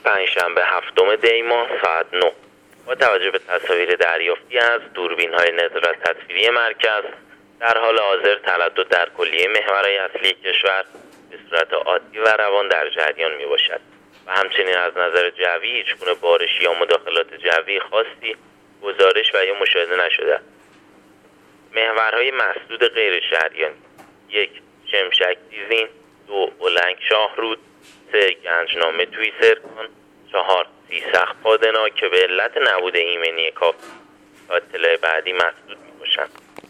پنجشنبه 7 دی ماه ساعت 9 با توجه به تصاویر دریافتی از دوربین‌های نظارت تصویری مرکز در حال حاضر تردد در کلیه محورهای اصلی کشور به صورت عادی و روان در جریان میباشد و همچنین از نظر جوی هیچگونه بارشی یا مداخلات جوی خاصی گزارش و یا مشاهده نشده. محورهای مسدود غیر شهریانی: 1. شمشک دیزین، 2. اولنگ شاهرود، 3. گنجنامه توی سرکان، 4. سیسخ پادنا که به علت نبود ایمنی کافی تا اطلاع بعدی مسدود میباشند.